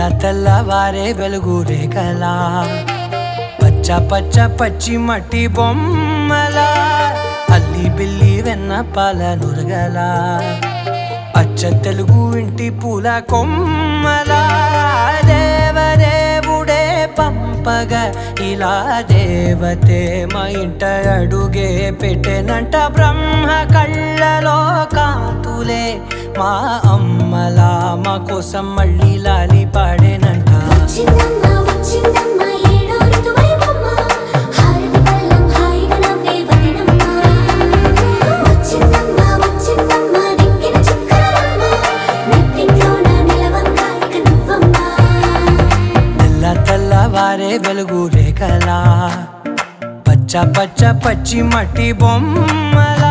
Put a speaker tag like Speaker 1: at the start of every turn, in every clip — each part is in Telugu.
Speaker 1: తెల్లవారే వెలుగు రేఖలా పచ్చ పచ్చ పచ్చి మట్టి బొమ్మలా అల్లి బిల్లి వెన్న పాల నురగలా అచ్చ తెలుగు ఇంటి పూల కొమ్మలా దేవదేవుడే పంపగా ఇలా దేవతే మా ఇంట అడుగే పెట్టెనంట బ్రహ్మ కళ్ళలో కాంతులే మా అమ్మలా మా కోసం మళ్ళీ లాలి పాడేనంట. తెల్లవారే వెలుగు రేఖలా పచ్చ పచ్చ పచ్చి మట్టి బొమ్మలా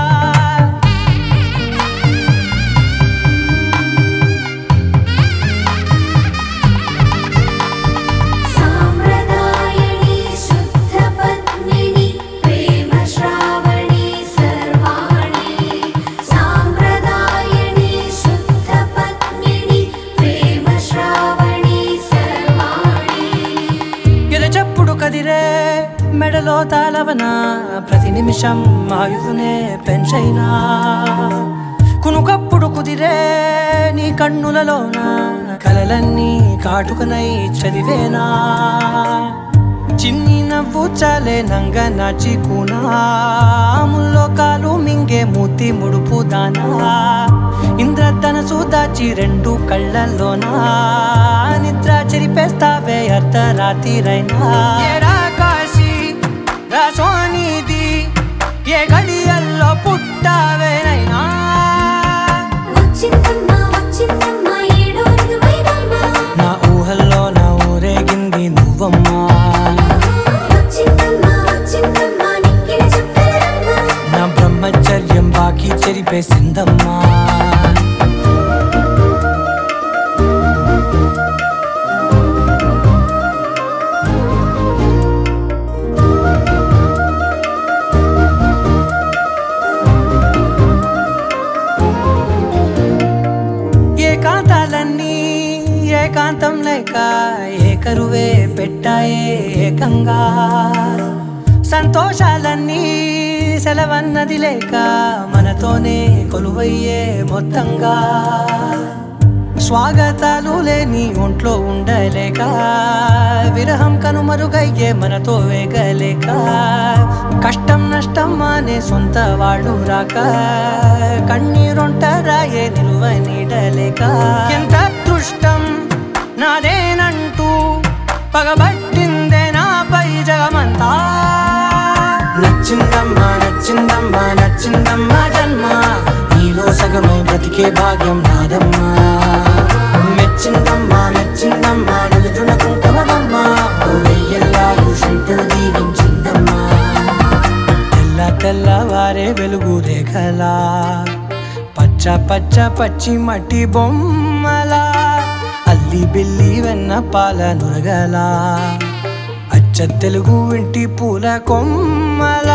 Speaker 1: కదిరే మెడలో తాళవన ప్రతి నిమిషం ఆయుధునే పెంచైనా కునుకప్పుడు కుదిరే నీ కన్నులలోన కలలన్నీ కాటుకనై చదివేనా చిన్ని నవ్వు చాలే నంగ నాచి కూనాముల్లో కాలు మింగే మూతి ముడుపు దానా ఇంద్రధనసు దాచి రెండు కళ్ళల్లోనా నిద్ర చెరిపేస్తావే అర్ధరాత్రిరైనా కాశీ రాసోనిది ఏ గడియల్లో పుట్టావేనైనా నా ఊహల్లో నా ఊరేగింది నువ్వమ్మా నా బ్రహ్మచర్యం బాకీ చెరిపేసిందమ్మా. ఏకాంతాలన్నీ ఏకాంతం లేక ఏకరువే పెట్టాయే ఏకంగా సంతోషాలన్నీ సెలవన్నది లేక మనతోనే కొలువయ్యే మొత్తంగా స్వాగతాలు లేని ఒంట్లో ఉండలేక విరహం కనుమరుగయ్యే మనతో వేగలేక కష్టం నష్టం అనే సొంత వాళ్ళు రాక కన్నీరొంటరాయే నిలువ నీడలేక ఎంత అదృష్టం నాదేనంటూ పగబట్టిందే నాపై జగమంతా నచ్చిందమ్మా నచ్చిందమ్మా నచ్చిందమ్మా జన్మ నీలో సగమై బ్రతికే భాగ్యం నాదమ్మా మెచ్చిందమ్మా మెచ్చిందమ్మా నిలుచున కుంకుమమ్మా వెయ్యల్లాలు శంకులు దీవించిందమ్మా. తెల్లవారే వెలుగు రేఖలా పచ్చ పచ్చ పచ్చి మట్టి బొమ్మలా అల్లి బిల్లి వెన్న పాల నురగలా అచ్చ తెలుగు ఇంటి పూల కొమ్మలా